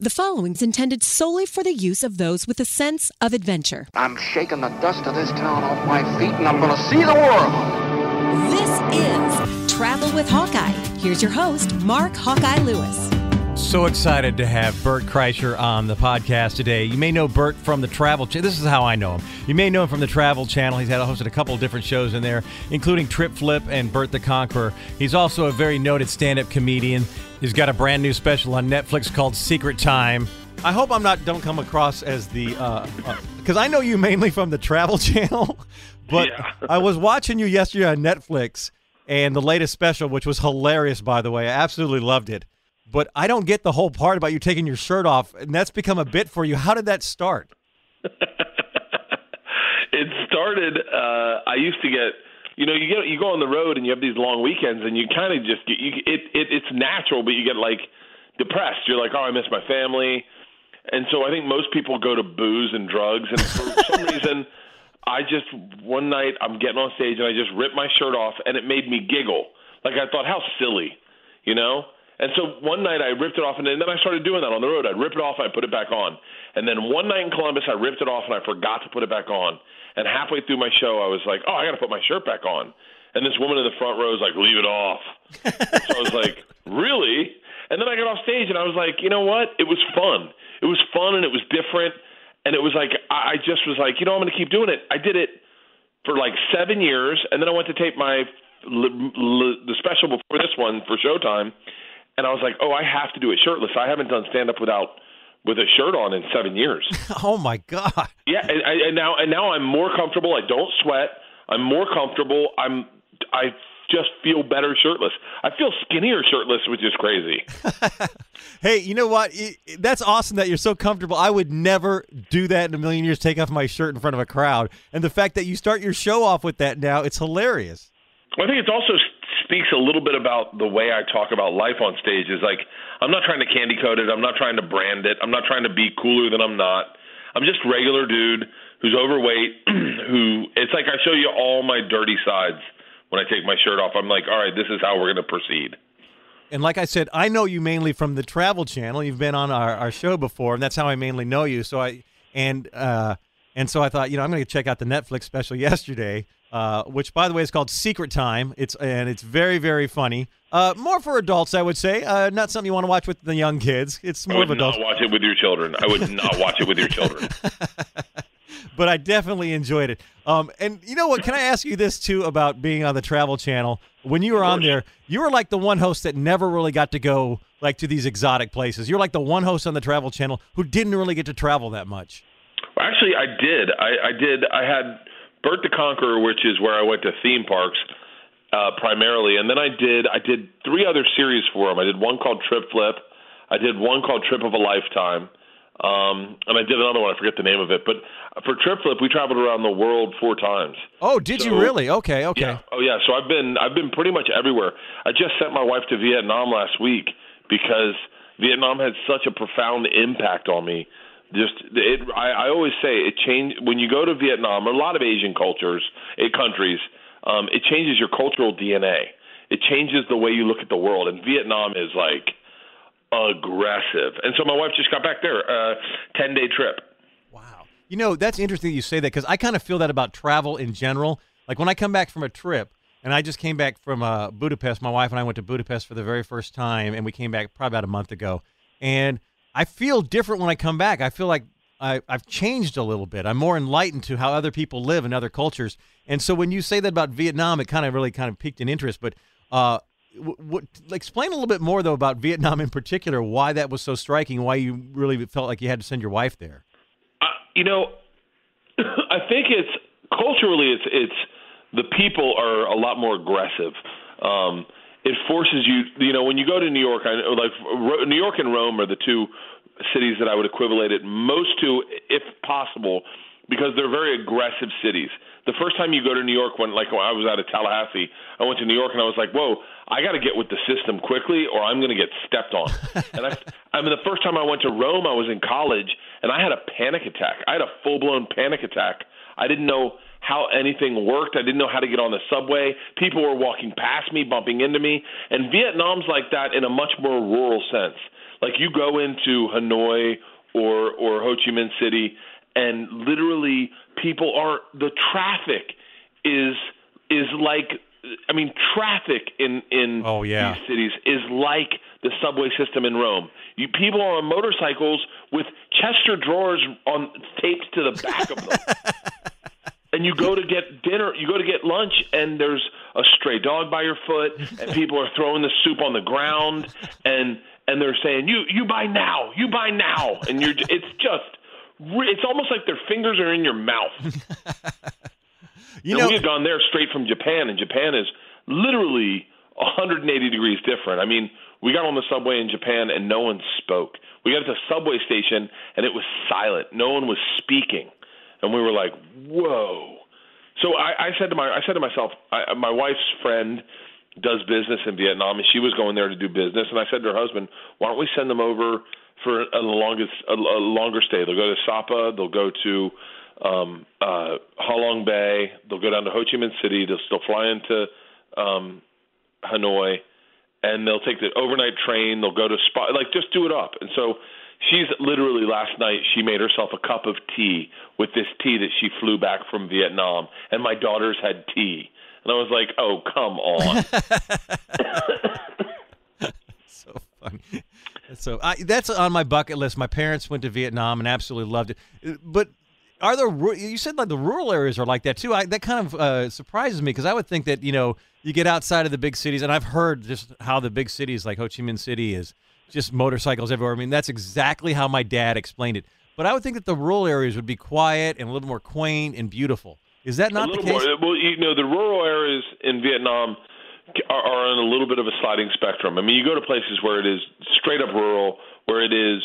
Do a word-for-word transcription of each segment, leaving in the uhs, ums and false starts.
The following's intended solely for the use of those with a sense of adventure. I'm shaking the dust of this town off my feet, and I'm going to see the world. This is Travel with Hawkeye. Here's your host, Mark Hawkeye Lewis. So excited to have Bert Kreischer on the podcast today. You may know Bert from the Travel Channel. This is how I know him. You may know him from the Travel Channel. He's had hosted a couple of different shows in there, including Trip Flip and Bert the Conqueror. He's also a very noted stand-up comedian. He's got a brand new special on Netflix called Secret Time. I hope I'm not don't come across as the uh, because uh, I know you mainly from the Travel Channel, but yeah. I was watching you yesterday on Netflix and the latest special, which was hilarious, by the way. I absolutely loved it. But I don't get the whole part about you taking your shirt off, and that's become a bit for you. How did that start? It started, uh, I used to get, you know, you get you go on the road and you have these long weekends, and you kind of just get, you, it, it it's natural, but you get, like, depressed. You're like, oh, I miss my family. And so I think most people go to booze and drugs, and for some reason, I just, one night, I'm getting on stage, and I just ripped my shirt off, and it made me giggle. Like, I thought, how silly, you know? And so one night I ripped it off, and then I started doing that on the road. I'd rip it off, I'd put it back on. And then one night in Columbus, I ripped it off, and I forgot to put it back on. And halfway through my show, I was like, oh, I got to put my shirt back on. And this woman in the front row was like, leave it off. So I was like, really? And then I got off stage, and I was like, you know what? It was fun. It was fun, and it was different. And it was like, I just was like, you know, I'm going to keep doing it. I did it for like seven years, and then I went to tape my the special before this one for Showtime. And I was like, oh, I have to do it shirtless. I haven't done stand-up without with a shirt on in seven years. Oh, my God. Yeah, and, and now and now I'm more comfortable. I don't sweat. I'm more comfortable. I'm I just feel better shirtless. I feel skinnier shirtless, which is crazy. Hey, you know what? That's awesome that you're so comfortable. I would never do that in a million years, take off my shirt in front of a crowd. And the fact that you start your show off with that now, it's hilarious. Well, I think it's also speaks a little bit about the way I talk about life on stage. Is like, I'm not trying to candy coat it. I'm not trying to brand it. I'm not trying to be cooler than I'm not. I'm just a regular dude who's overweight, who it's like I show you all my dirty sides when I take my shirt off. I'm like, all right, this is how we're going to proceed. And like I said, I know you mainly from the Travel Channel. You've been on our, our show before, and that's how I mainly know you. So I and uh, and so I thought, you know, I'm going to check out the Netflix special yesterday. Uh, which, by the way, is called Secret Time. It's and it's very, very funny. Uh, more for adults, I would say. Uh, not something you want to watch with the young kids. It's more I would of adults. not watch it with your children. I would not watch it with your children. But I definitely enjoyed it. Um, and you know what? Can I ask you this, too, about being on the Travel Channel? When you were on there, you were like the one host that never really got to go like to these exotic places. You're like the one host on the Travel Channel who didn't really get to travel that much. Well, actually, I did. I, I did. I had Bert the Conqueror, which is where I went to theme parks uh, primarily, and then I did I did three other series for him. I did one called Trip Flip, I did one called Trip of a Lifetime, um, and I did another one. I forget the name of it, but for Trip Flip, we traveled around the world four times. Oh, did so, you really? Okay, okay. Yeah. Oh, yeah. So I've been I've been pretty much everywhere. I just sent my wife to Vietnam last week because Vietnam had such a profound impact on me. Just, it, I, I always say it changed when you go to Vietnam, or a lot of Asian cultures, eight countries. Um, it changes your cultural D N A. It changes the way you look at the world. And Vietnam is like aggressive. And so my wife just got back there, uh, ten day trip. Wow. You know, that's interesting that you say that because I kind of feel that about travel in general. Like when I come back from a trip, and I just came back from uh, Budapest. My wife and I went to Budapest for the very first time, and we came back probably about a month ago. And I feel different when I come back. I feel like I, I've changed a little bit. I'm more enlightened to how other people live in other cultures. And so when you say that about Vietnam, it kind of really kind of piqued an interest. But uh, w- w- explain a little bit more, though, about Vietnam in particular, why that was so striking, why you really felt like you had to send your wife there. Uh, you know, I think it's culturally it's it's the people are a lot more aggressive. Um It forces you, you know, when you go to New York, I know, like New York and Rome are the two cities that I would equivalent it most to, if possible, because they're very aggressive cities. The first time you go to New York, when like when I was out of Tallahassee, I went to New York and I was like, whoa, I got to get with the system quickly or I'm going to get stepped on. and I, I mean, the first time I went to Rome, I was in college and I had a panic attack. I had a full-blown panic attack. I didn't know how anything worked. I didn't know how to get on the subway. People were walking past me, bumping into me. And Vietnam's like that in a much more rural sense. Like you go into Hanoi or or Ho Chi Minh City, and literally people aren't. The traffic is is like. I mean, traffic in in oh, yeah. these cities is like the subway system in Rome. You people are on motorcycles with Chester drawers on taped to the back of them. And you go to get dinner, you go to get lunch, and there's a stray dog by your foot, and people are throwing the soup on the ground, and and they're saying, "You you buy now, you buy now," and you're it's just it's almost like their fingers are in your mouth. You and know, we had gone there straight from Japan, and Japan is literally one hundred eighty degrees different. I mean, we got on the subway in Japan, and no one spoke. We got to the subway station, and it was silent. No one was speaking, and we were like, "Whoa!" So I, I said to my I said to myself, I, my wife's friend does business in Vietnam, and she was going there to do business. And I said to her husband, "Why don't we send them over for a longest a, a longer stay? They'll go to Sapa, they'll go to." Um, uh, Ha Long Bay. They'll go down to Ho Chi Minh City. They'll still fly into um, Hanoi, and they'll take the overnight train. They'll go to Spa. Like, just do it up. And so she's literally last night she made herself a cup of tea with this tea that she flew back from Vietnam, and my daughters had tea, and I was like, oh, come on. So funny. So I, that's on my bucket list. My parents went to Vietnam and absolutely loved it, but. Are there? You said like the rural areas are like that too. I, that kind of uh, surprises me because I would think that you know you get outside of the big cities, and I've heard just how the big cities like Ho Chi Minh City is just motorcycles everywhere. I mean, that's exactly how my dad explained it. But I would think that the rural areas would be quiet and a little more quaint and beautiful. Is that not a little the case? More. Well, you know, the rural areas in Vietnam are, are on a little bit of a sliding spectrum. I mean, you go to places where it is straight up rural, where it is,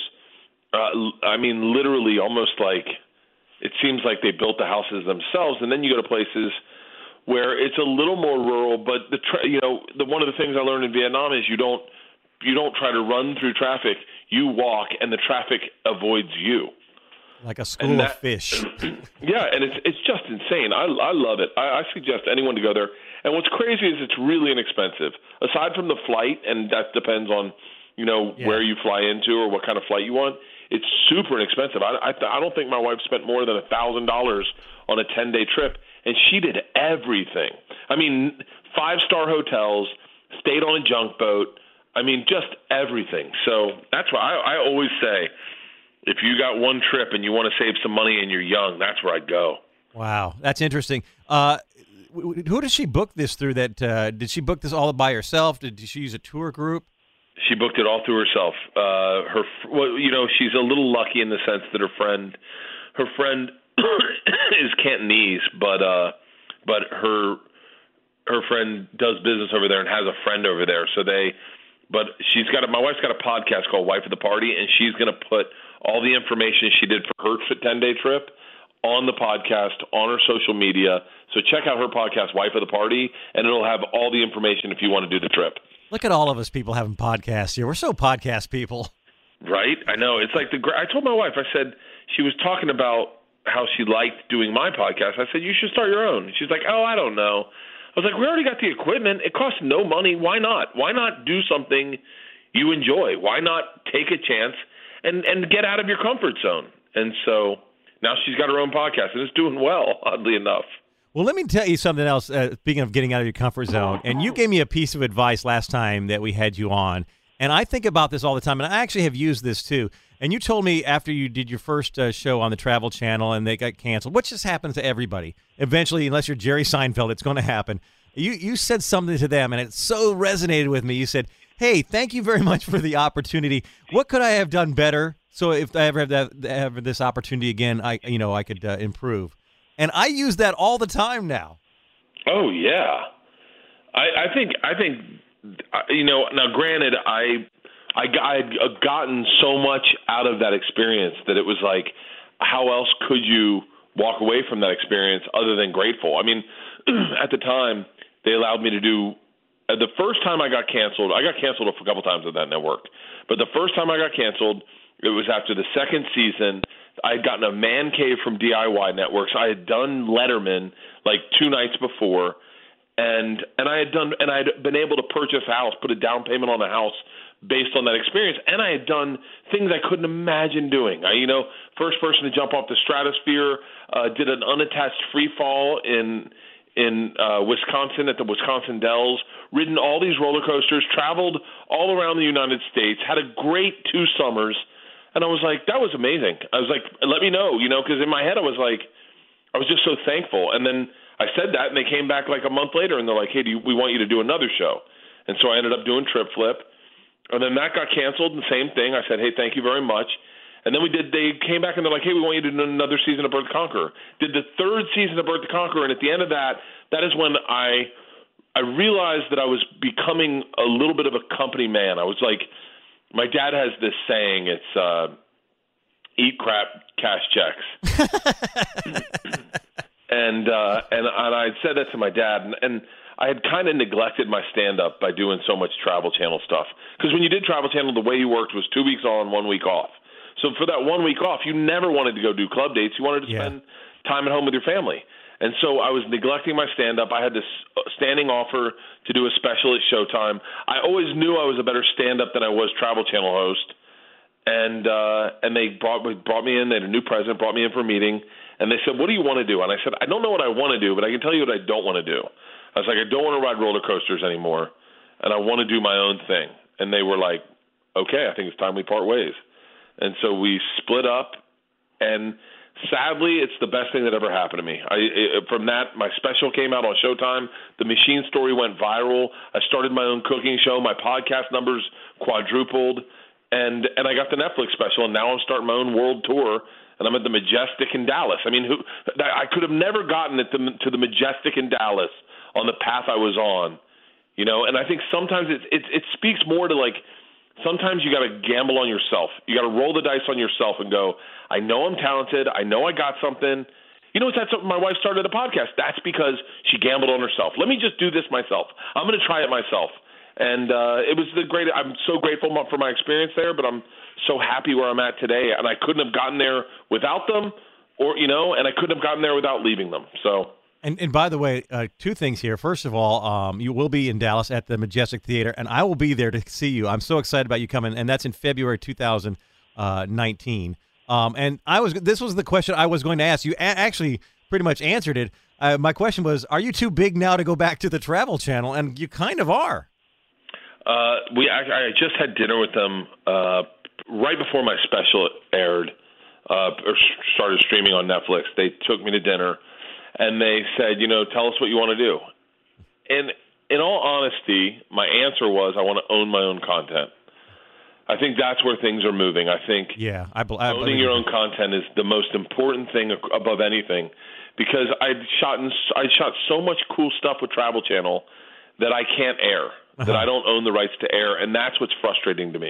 uh, I mean, literally almost like. It seems like they built the houses themselves, and then you go to places where it's a little more rural. But the tra- you know, the one of the things I learned in Vietnam is you don't you don't try to run through traffic. You walk, and the traffic avoids you. Like a school that, of fish. Yeah, and it's it's just insane. I I love it. I, I suggest anyone to go there. And what's crazy is it's really inexpensive. Aside from the flight, and that depends on you know yeah. where you fly into or what kind of flight you want. It's super inexpensive. I, I, I don't think my wife spent more than a thousand dollars on a ten-day trip, and she did everything. I mean, five-star hotels, stayed on a junk boat. I mean, just everything. So that's why I, I always say, if you got one trip and you want to save some money and you're young, that's where I'd go. Wow, that's interesting. Uh, who did she book this through? That uh, did she book this all by herself? Did she use a tour group? She booked it all through herself. Uh, her, well, you know, she's a little lucky in the sense that her friend, her friend is Cantonese, but uh, but her her friend does business over there and has a friend over there. So they, but she's got a, my wife's got a podcast called Wife of the Party, and she's going to put all the information she did for her ten-day trip on the podcast, on her social media. So check out her podcast, Wife of the Party, and it'll have all the information if you want to do the trip. Look at all of us people having podcasts here. We're so podcast people. Right? I know. It's like the. I told my wife, I said, she was talking about how she liked doing my podcast. I said, you should start your own. She's like, oh, I don't know. I was like, we already got the equipment. It costs no money. Why not? Why not do something you enjoy? Why not take a chance and, and get out of your comfort zone? And so now she's got her own podcast, and it's doing well, oddly enough. Well, let me tell you something else, uh, speaking of getting out of your comfort zone, and you gave me a piece of advice last time that we had you on, and I think about this all the time, and I actually have used this too, and you told me after you did your first uh, show on the Travel Channel and they got canceled, which just happens to everybody. Eventually, unless you're Jerry Seinfeld, it's going to happen. You, you said something to them, and it so resonated with me. You said, hey, thank you very much for the opportunity. What could I have done better? So if I ever have that, ever this opportunity again, I you know I could uh, improve. And I use that all the time now. Oh yeah, I, I think I think you know. Now, granted, I I I'd gotten so much out of that experience that it was like, how else could you walk away from that experience other than grateful? I mean, at the time they allowed me to do. Uh, the first time I got canceled, I got canceled a couple times at that network. But the first time I got canceled, it was after the second season. I had gotten a man cave from D I Y Networks. I had done Letterman like two nights before, and and I had done and I had been able to purchase a house, put a down payment on a house based on that experience. And I had done things I couldn't imagine doing. I, you know, first person to jump off the stratosphere, uh, did an unattached free fall in in uh, Wisconsin at the Wisconsin Dells, ridden all these roller coasters, traveled all around the United States, had a great two summers. And I was like, that was amazing. I was like, let me know, you know, because in my head I was like, I was just so thankful. And then I said that, and they came back like a month later, and they're like, hey, do you, we want you to do another show. And so I ended up doing Trip Flip. And then that got canceled, and the same thing. I said, hey, thank you very much. And then we did. They came back, and they're like, hey, we want you to do another season of Birth to Conquer. Did the third season of Birth to Conquer, and at the end of that, that is when I I realized that I was becoming a little bit of a company man. I was like, my dad has this saying, it's uh, eat crap, cash checks. and, uh, and and I said that to my dad, and, and I had kind of neglected my stand-up by doing so much Travel Channel stuff. Because when you did Travel Channel, the way you worked was two weeks on, one week off. So for that one week off, you never wanted to go do club dates. You wanted to yeah. spend time at home with your family. And so I was neglecting my stand-up. I had this standing offer to do a special at Showtime. I always knew I was a better stand-up than I was Travel Channel host. And uh, and they brought, brought me in. They had a new president, brought me in for a meeting. And they said, what do you want to do? And I said, I don't know what I want to do, but I can tell you what I don't want to do. I was like, I don't want to ride roller coasters anymore, and I want to do my own thing. And they were like, okay, I think it's time we part ways. And so we split up, and sadly, it's the best thing that ever happened to me. I, it, from that, my special came out on Showtime. The Machine story went viral. I started my own cooking show. My podcast numbers quadrupled, and and I got the Netflix special, and now I'm starting my own world tour, and I'm at the Majestic in Dallas. I mean, who I could have never gotten it to, to the Majestic in Dallas on the path I was on, you know. And I think sometimes it it, it speaks more to, like, sometimes you got to gamble on yourself. You got to roll the dice on yourself and go, I know I'm talented. I know I got something. You know, that's something my wife started a podcast. That's because she gambled on herself. Let me just do this myself. I'm going to try it myself. And uh, it was the great. I'm so grateful for my experience there, but I'm so happy where I'm at today. And I couldn't have gotten there without them, or, you know, and I couldn't have gotten there without leaving them. So. And, and by the way, uh, two things here. First of all, um, you will be in Dallas at the Majestic Theater, and I will be there to see you. I'm so excited about you coming, and that's in February two thousand nineteen. Um, and I was this was the question I was going to ask. You a- actually pretty much answered it. Uh, my question was, are you too big now to go back to the Travel Channel? And you kind of are. Uh, we I, I just had dinner with them uh, right before my special aired uh, or started streaming on Netflix. They took me to dinner. And they said, you know, tell us what you want to do. And in all honesty, my answer was, I want to own my own content. I think that's where things are moving. I think yeah, I, I owning your own content is the most important thing above anything, because I shot in, I shot so much cool stuff with Travel Channel that I can't air, uh-huh. that I don't own the rights to air, and that's what's frustrating to me.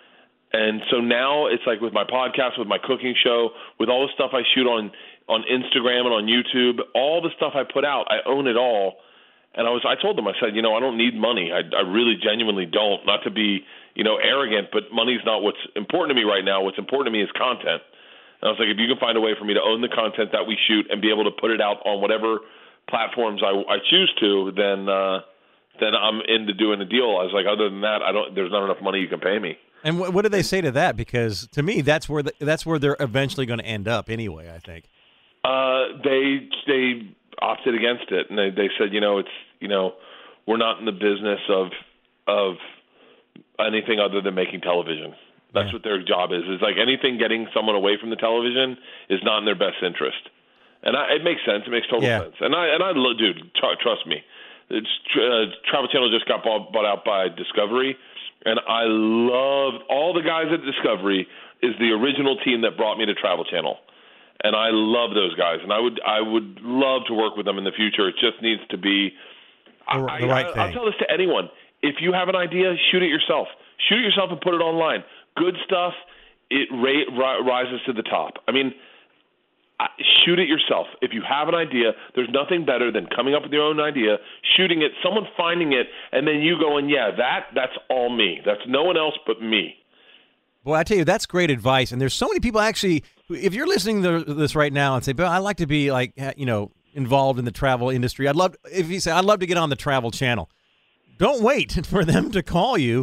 And so now it's like with my podcast, with my cooking show, with all the stuff I shoot on on Instagram and on YouTube, all the stuff I put out, I own it all. And I was, I told them, I said, you know, I don't need money. I, I really genuinely don't, not to be, you know, arrogant, but money's not what's important to me right now. What's important to me is content. And I was like, if you can find a way for me to own the content that we shoot and be able to put it out on whatever platforms I, I choose to, then, uh, then I'm into doing a deal. I was like, other than that, I don't, there's not enough money you can pay me. And what, what did they say to that? Because to me, that's where the, that's where they're eventually going to end up anyway, I think. Uh, they they opted against it, and they, they said, you know, it's you know, we're not in the business of of anything other than making television. That's yeah. what their job is. It's like anything getting someone away from the television is not in their best interest, and I, it makes sense. It makes total yeah. sense. And I and I dude, tr- trust me, it's, uh, Travel Channel just got bought, bought out by Discovery, and I love all the guys at Discovery. Is the original team that brought me to Travel Channel. And I love those guys, and I would I would love to work with them in the future. It just needs to be the, I, the right I, thing. I'll tell this to anyone. If you have an idea, shoot it yourself. Shoot it yourself and put it online. Good stuff, it ra- ri- rises to the top. I mean, shoot it yourself. If you have an idea, there's nothing better than coming up with your own idea, shooting it, someone finding it, and then you going, yeah, that that's all me. That's no one else but me. Well, I tell you, that's great advice. And there's so many people actually, if you're listening to this right now and say, Bill, I'd like to be like, you know, involved in the travel industry. I'd love, if you say, I'd love to get on the Travel Channel. Don't wait for them to call you.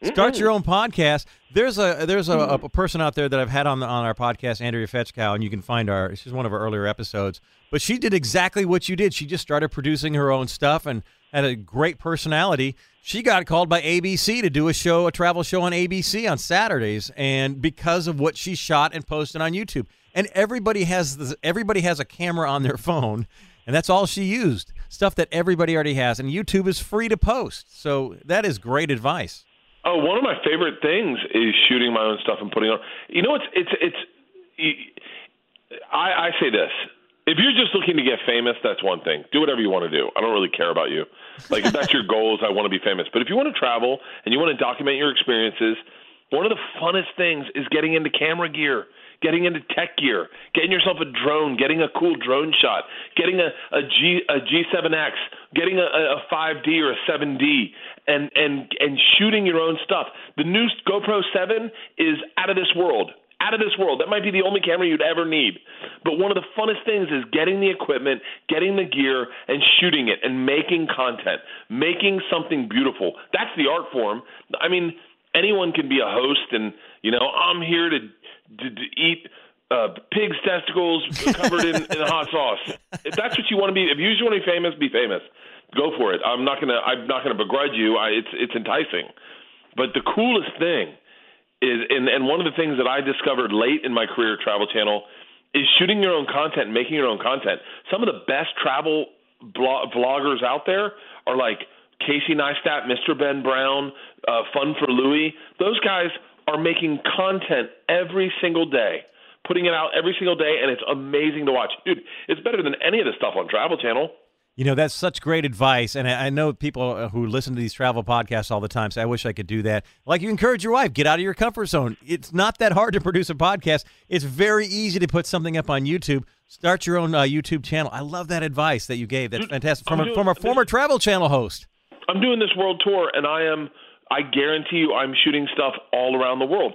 Start your own podcast. There's a there's a, a person out there that I've had on the, on our podcast, Andrea Fetchkow, and you can find our. She's one of our earlier episodes. But she did exactly what you did. She just started producing her own stuff and had a great personality. She got called by A B C to do a show, a travel show on A B C on Saturdays, and because of what she shot and posted on YouTube. And everybody has this, everybody has a camera on their phone, and that's all she used. Stuff that everybody already has, and YouTube is free to post. So that is great advice. Oh, one of my favorite things is shooting my own stuff and putting it on. You know, it's it's it's. I, I say this: if you're just looking to get famous, that's one thing. Do whatever you want to do. I don't really care about you. Like if that's your goal, is I want to be famous. But if you want to travel and you want to document your experiences, one of the funnest things is getting into camera gear. Getting into tech gear, getting yourself a drone, getting a cool drone shot, getting a, a G a G seven X, getting a, a five D or a seven D, and and and shooting your own stuff. The new GoPro seven is out of this world. Out of this world. That might be the only camera you'd ever need. But one of the funnest things is getting the equipment, getting the gear, and shooting it and making content, making something beautiful. That's the art form. I mean, anyone can be a host and, you know, I'm here to To, to eat uh, pig's testicles covered in, in hot sauce. If that's what you want to be, if you just want to be famous, be famous. Go for it. I'm not gonna. I'm not gonna begrudge you. I, it's it's enticing. But the coolest thing is, and, and one of the things that I discovered late in my career at Travel Channel is shooting your own content, and making your own content. Some of the best travel blog, vloggers out there are like Casey Neistat, Mister Ben Brown, uh, Fun for Louie. Those guys are making content every single day, putting it out every single day, and it's amazing to watch. Dude, it's better than any of the stuff on Travel Channel. You know, that's such great advice, and I know people who listen to these travel podcasts all the time say, I wish I could do that. Like you encourage your wife, get out of your comfort zone. It's not that hard to produce a podcast. It's very easy to put something up on YouTube. Start your own uh, YouTube channel. I love that advice that you gave. That's Dude, fantastic. From a, doing, from a former this, Travel Channel host. I'm doing this world tour, and I am... I guarantee you I'm shooting stuff all around the world.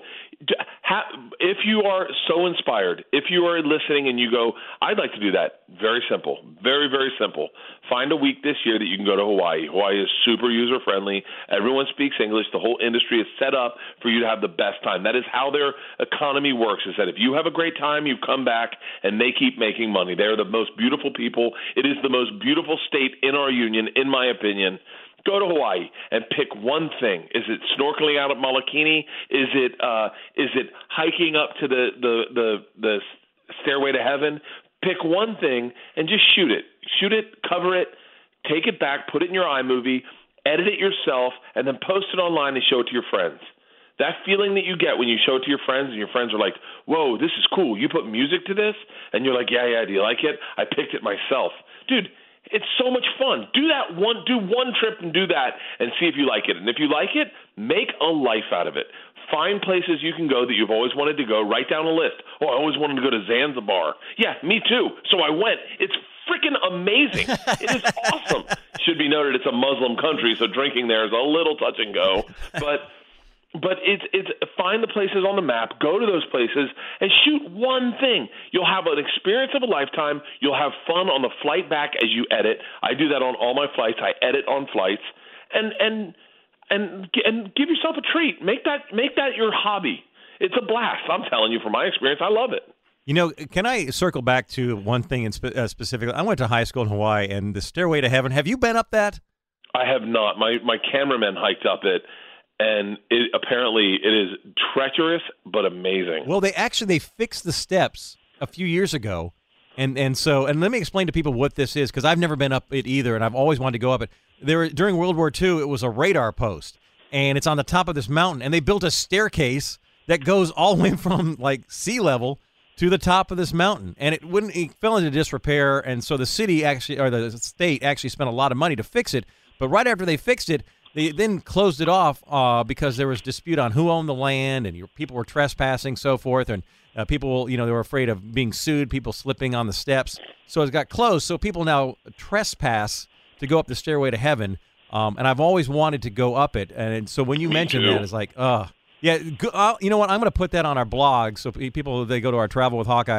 If you are so inspired, if you are listening and you go, I'd like to do that, very simple, very, very simple. Find a week this year that you can go to Hawaii. Hawaii is super user-friendly. Everyone speaks English. The whole industry is set up for you to have the best time. That is how their economy works, is that if you have a great time, you come back and they keep making money. They're the most beautiful people. It is the most beautiful state in our union, in my opinion. Go to Hawaii and pick one thing. Is it snorkeling out at Molokini? Is it uh, is it hiking up to the, the, the, the Stairway to Heaven? Pick one thing and just shoot it. Shoot it, cover it, take it back, put it in your iMovie, edit it yourself, and then post it online and show it to your friends. That feeling that you get when you show it to your friends and your friends are like, whoa, this is cool. You put music to this? And you're like, yeah, yeah, do you like it? I picked it myself. Dude, it's so much fun. Do that one, do one trip and do that and see if you like it. And if you like it, make a life out of it. Find places you can go that you've always wanted to go. Write down a list. Oh, I always wanted to go to Zanzibar. Yeah, me too. So I went. It's freaking amazing. It is awesome. Should be noted it's a Muslim country, so drinking there is a little touch and go. But But it's it's find the places on the map, go to those places, and shoot one thing. You'll have an experience of a lifetime. You'll have fun on the flight back as you edit. I do that on all my flights. I edit on flights, and and and and give yourself a treat. Make that make that your hobby. It's a blast. I'm telling you from my experience, I love it. You know, can I circle back to one thing in spe- uh, specifically? I went to high school in Hawaii, and the Stairway to Heaven. Have you been up that? I have not. My my cameraman hiked up it. And it, apparently it is treacherous but amazing. Well, they actually they fixed the steps a few years ago, and and so and let me explain to people what this is because I've never been up it either, and I've always wanted to go up it. There during World War Two, it was a radar post, and it's on the top of this mountain, and they built a staircase that goes all the way from like sea level to the top of this mountain, and it wouldn't it fell into disrepair, and so the city actually or the state actually spent a lot of money to fix it. But right after they fixed it, they then closed it off uh, because there was dispute on who owned the land, and your, people were trespassing, so forth, and uh, people, you know, they were afraid of being sued, people slipping on the steps. So it got closed. So people now trespass to go up the Stairway to Heaven, um, and I've always wanted to go up it. And so when you mentioned that, it's like, uh, yeah, go, uh, you know what? I'm going to put that on our blog so people, they go to our Travel with Hawkeye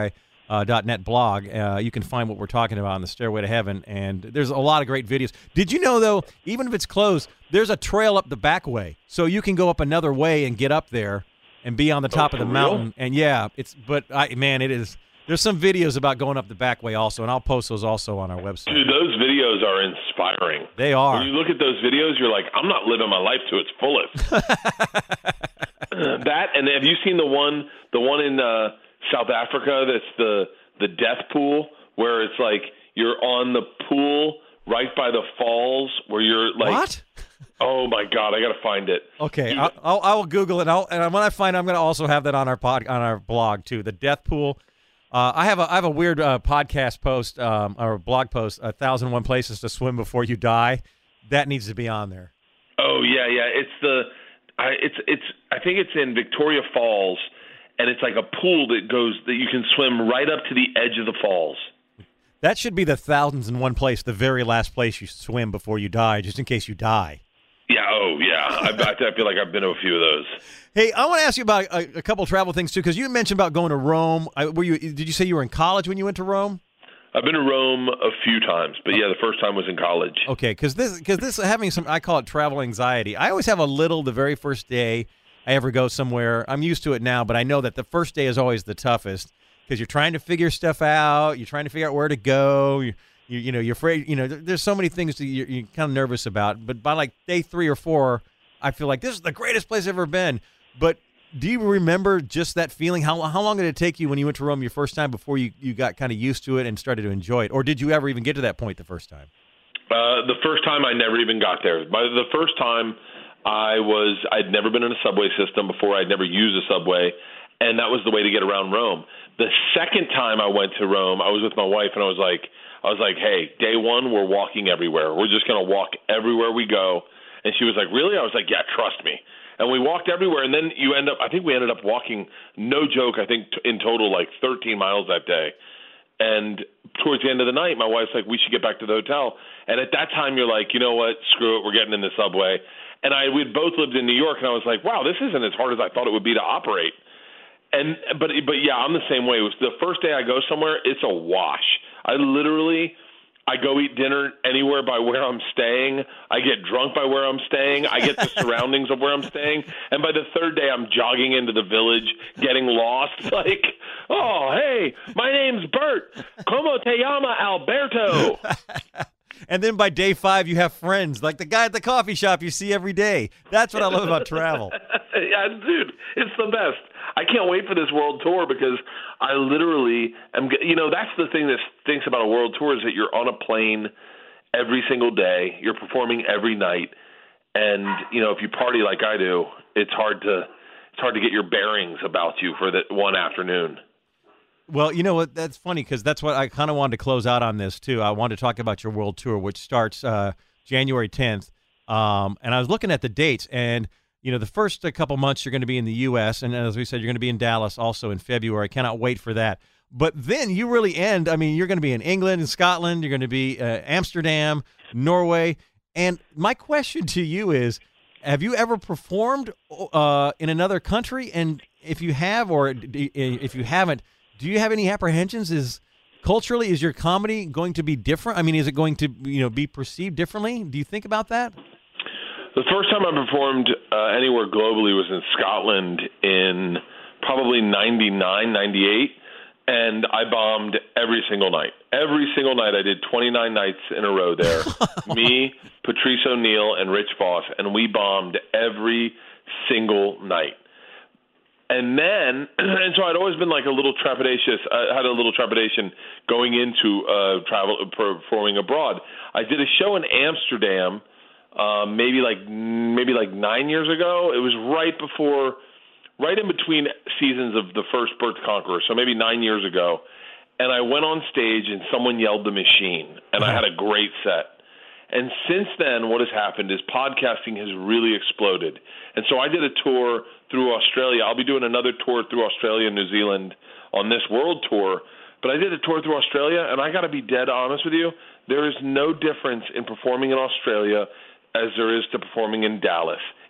uh, .net blog. Uh, you can find what we're talking about on the Stairway to Heaven, and there's a lot of great videos. Did you know, though, even if it's closed, there's a trail up the back way, so you can go up another way and get up there and be on the top oh, of the real? mountain. And, yeah, it's but, I man, it is – there's some videos about going up the back way also, and I'll post those also on our website. Dude, those videos are inspiring. They are. When you look at those videos, you're like, I'm not living my life to its fullest. That, and have you seen the one the one in uh, South Africa that's the, the death pool, where it's like you're on the pool right by the falls where you're like. What? Oh, my God, I got to find it. Okay, You- I'll, I'll, I will Google it, I'll, and when I find it, I'm going to also have that on our pod, on our blog, too, the death pool. Uh, I have a I have a weird uh, podcast post um, or blog post, a thousand and one places to swim before you die. That needs to be on there. Oh yeah, yeah. It's the, I it's it's I think it's in Victoria Falls, and it's like a pool that goes that you can swim right up to the edge of the falls. That should be the thousands and one place, the very last place you swim before you die, just in case you die. Yeah. Oh yeah. I, I feel like I've been to a few of those. Hey, I want to ask you about a, a couple travel things too, because you mentioned about going to Rome. I, were you? Did you say you were in college when you went to Rome? I've been to Rome a few times, but yeah, the first time was in college. Okay, because this, because this having some, I call it travel anxiety. I always have a little the very first day I ever go somewhere. I'm used to it now, but I know that the first day is always the toughest because you're trying to figure stuff out. You're trying to figure out where to go. You, you, you know, you're afraid. You know, there, there's so many things that you're, you're kind of nervous about. But by like day three or four, I feel like this is the greatest place I've ever been. But do you remember just that feeling? How how long did it take you when you went to Rome your first time before you, you got kind of used to it and started to enjoy it? Or did you ever even get to that point the first time? Uh, the first time I never even got there. By the first time I was, I'd never been in a subway system before. I'd never used a subway, and that was the way to get around Rome. The second time I went to Rome, I was with my wife, and I was like, I was like, hey, day one, we're walking everywhere. We're just going to walk everywhere we go. And she was like, really? I was like, yeah, trust me. And we walked everywhere, and then you end up, I think we ended up walking, no joke, I think t- in total like thirteen miles that day. And towards the end of the night, my wife's like, we should get back to the hotel. And at that time, you're like, you know what, screw it, we're getting in the subway. And I we'd both lived in New York, and I was like, wow, this isn't as hard as I thought it would be to operate. And but but yeah, I'm the same way. It was the first day I go somewhere, it's a wash. I literally, I go eat dinner anywhere by where I'm staying. I get drunk by where I'm staying. I get the surroundings of where I'm staying. And by the third day, I'm jogging into the village, getting lost. Like, oh, hey, my name's Bert. Como te llama, Alberto? And then by day five, you have friends, like the guy at the coffee shop you see every day. That's what I love about travel. Yeah, dude, it's the best. I can't wait for this world tour because I literally am, you know, that's the thing that stinks about a world tour is that you're on a plane every single day. You're performing every night. And, you know, if you party like I do, it's hard to it's hard to get your bearings about you for that one afternoon. Well, you know what? That's funny because that's what I kind of wanted to close out on this, too. I wanted to talk about your world tour, which starts uh, January tenth. Um, and I was looking at the dates, and, you know, the first uh, couple months you're going to be in the U S, and as we said, you're going to be in Dallas also in February. I cannot wait for that. But then you really end, I mean, you're going to be in England and Scotland. You're going to be uh, Amsterdam, Norway. And my question to you is, have you ever performed uh, in another country? And if you have, or if you haven't, do you have any apprehensions? Is culturally, is your comedy going to be different? I mean, is it going to, you know, be perceived differently? Do you think about that? The first time I performed uh, anywhere globally was in Scotland in probably ninety-nine, ninety-eight, and I bombed every single night. Every single night I did twenty-nine nights in a row there. Me, Patrice O'Neill, and Rich Voss, and we bombed every single night. And then, and so I'd always been like a little trepidatious. I had a little trepidation going into uh, travel performing abroad. I did a show in Amsterdam, uh, maybe like maybe like nine years ago. It was right before, right in between seasons of the first Bert the Conqueror, so maybe nine years ago. And I went on stage, and someone yelled "The Machine," and I had a great set. And since then, what has happened is podcasting has really exploded. And so I did a tour through Australia. I'll be doing another tour through Australia and New Zealand on this world tour. But I did a tour through Australia, and I got to be dead honest with you. There is no difference in performing in Australia as there is to performing in Dallas.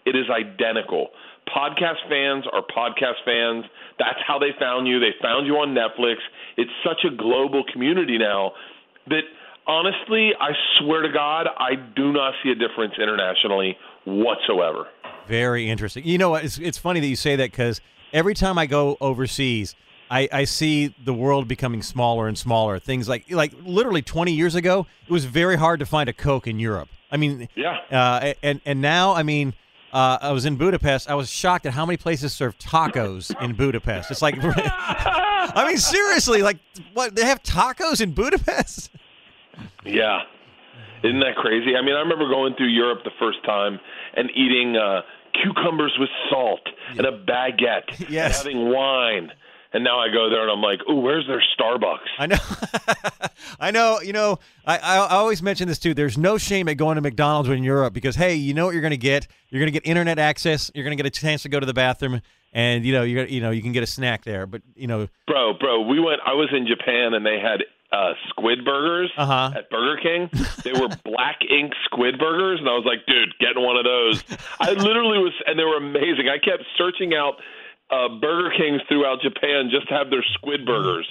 It is identical. Podcast fans are podcast fans. That's how they found you. They found you on Netflix. It's such a global community now that, honestly, I swear to God, I do not see a difference internationally whatsoever. Very interesting. You know what? It's, it's funny that you say that because every time I go overseas, I, I see the world becoming smaller and smaller. Things like, like literally twenty years ago, it was very hard to find a Coke in Europe. I mean, yeah. Uh, and, and now, I mean, Uh, I was in Budapest. I was shocked at how many places serve tacos in Budapest. It's like, I mean, seriously, like, what? They have tacos in Budapest? Yeah. Isn't that crazy? I mean, I remember going through Europe the first time and eating uh, cucumbers with salt and a baguette Yes. and having wine. And now I go there and I'm like, ooh, where's their Starbucks? I know. I know. You know, I, I I always mention this, too. There's no shame at going to McDonald's in Europe because, hey, you know what you're going to get? You're going to get internet access. You're going to get a chance to go to the bathroom. And, you know, you're you know, you can get a snack there. But, you know. Bro, bro, we went, I was in Japan and they had uh, squid burgers uh-huh. at Burger King. They were black ink squid burgers. And I was like, dude, getting one of those. I literally was, and they were amazing. I kept searching out Uh, Burger Kings throughout Japan just to have their squid burgers.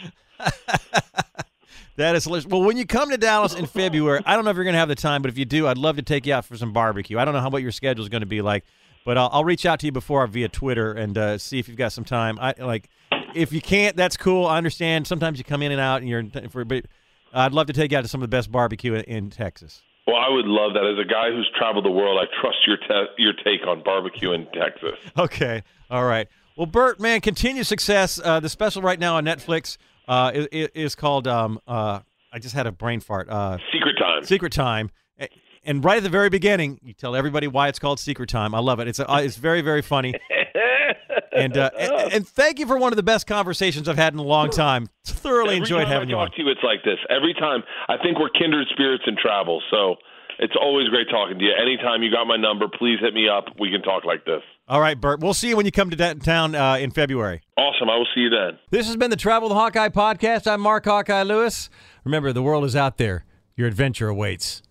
That is hilarious. Well, when you come to Dallas in February, I don't know if you're going to have the time, but if you do, I'd love to take you out for some barbecue. I don't know how what your schedule is going to be like, but I'll, I'll reach out to you before via Twitter and uh, see if you've got some time. I like if you can't, that's cool. I understand. Sometimes you come in and out, and you're for. But I'd love to take you out to some of the best barbecue in, in Texas. Well, I would love that. As a guy who's traveled the world, I trust your te- your take on barbecue in Texas. Okay. All right. Well, Bert, man, continued success. Uh, the special right now on Netflix uh, is, is called, um, uh, I just had a brain fart. Uh, Secret Time. Secret Time. And right at the very beginning, you tell everybody why it's called Secret Time. I love it. It's a, it's very, very funny. and, uh, and and thank you for one of the best conversations I've had in a long time. Thoroughly Every enjoyed time having I you on. talk to you, it's like this. Every time. I think we're kindred spirits in travel, so it's always great talking to you. Anytime you got my number, please hit me up. We can talk like this. All right, Bert. We'll see you when you come to that town uh, in February. Awesome. I will see you then. This has been the Travel with Hawkeye podcast. I'm Mark Hawkeye Lewis. Remember, the world is out there. Your adventure awaits.